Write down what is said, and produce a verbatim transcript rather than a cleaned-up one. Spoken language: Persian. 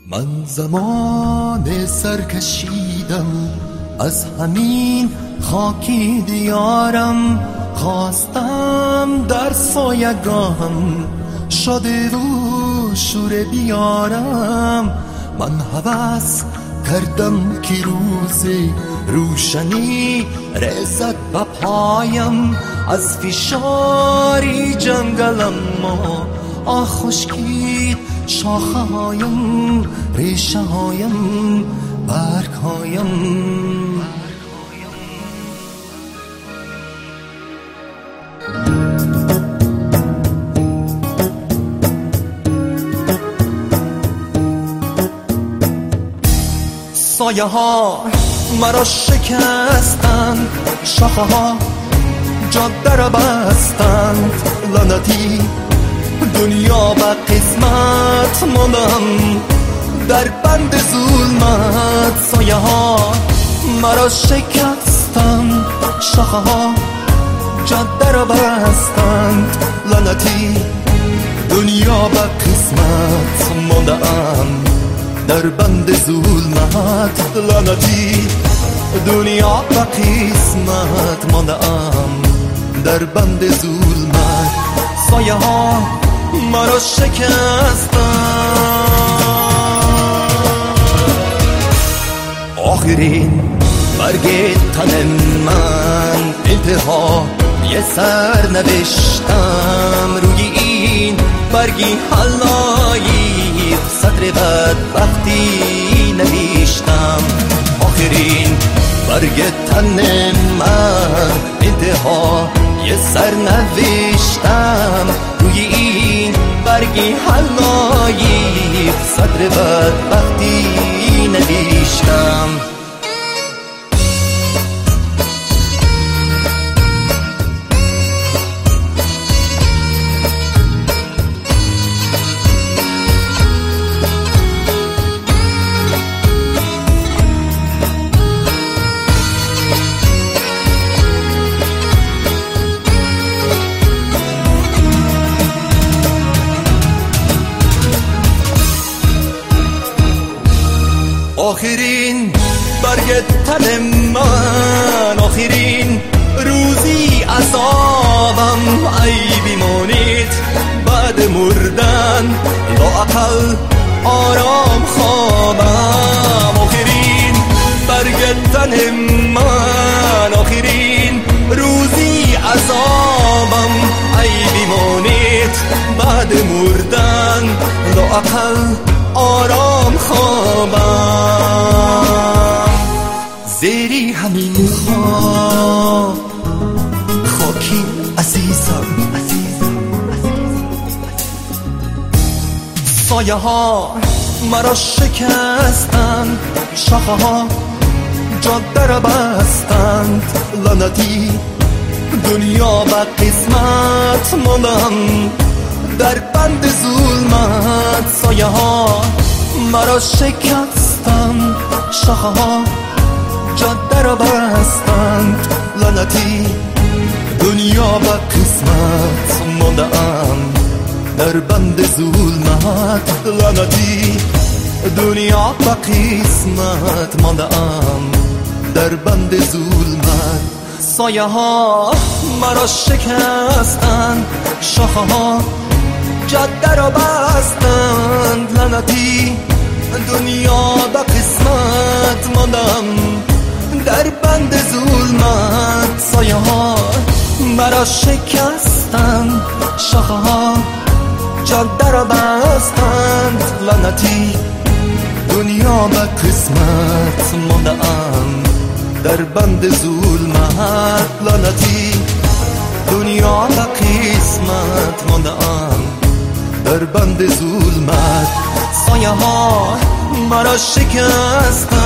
من زمان سر کشیدم از همین خاکی دیارم، خواستم در سایگاهم شده و شور بیارم. من هوس کردم که روزی روشنی رسد به پایم، از فشاری جنگلم ما آه خشکید شاخه هایم، ریشه هایم، برگ هایم. سایه ها مرا شکستند، شاخه ها جاده را بستند، لعنتی دنیا به قسمت ماندم در بند ظلمت. سایه ها مرا شکستند، شاخه ها جاده را بستند، لعنتی دنیا به قسمت ماندم در بند ظلمت. لعنتی دنیا به قسمت ماندم در بند ظلمت. سایه ها مرا شکستند. آخرین برگ تن من انتها یه سر نوشتم، روی این برگی حلایی سطر بدبختی نوشتم. آخرین برگ تن من انتها یه سر نوشتم، روی این برگی حلایی سطر بدبختی نوشتم. آخرین برگ تن من، آخرین روزی عذابم، ای بیمانید بعد مردن لااقل آرام خوابم. آخرین برگ تن من، آخرین روزی عذابم، ای بیمانید بعد مردن لااقل آرام خوابم. زیری همین خواب خاکی عزیزم، سایه ها مرا شکستند، شاخه ها جاده را بستند، لعنتی دنیا به قسمت ماندم در بند ظلمت. سایه ها مرا شکستند، شاخه ها جاده را بستند، لعنتی دنیا به قسمت ماندم در بند ظلمت. لعنتی دنیا به قسمت ماندم در بند ظلمت. سایه ها مرا شکستند، شاخه ها جاده را بستند، لعنتی دنیا به قسمت ماندم در بند ظلمت. سایه ها مرا شکستند، شاخه ها جاده را بستند، لعنتی دنیا به قسمت ماندم در بند ظلمت. لعنتی دنیا به قسمت ماندم در بند ظلمت. سایه ها مرا شکستند.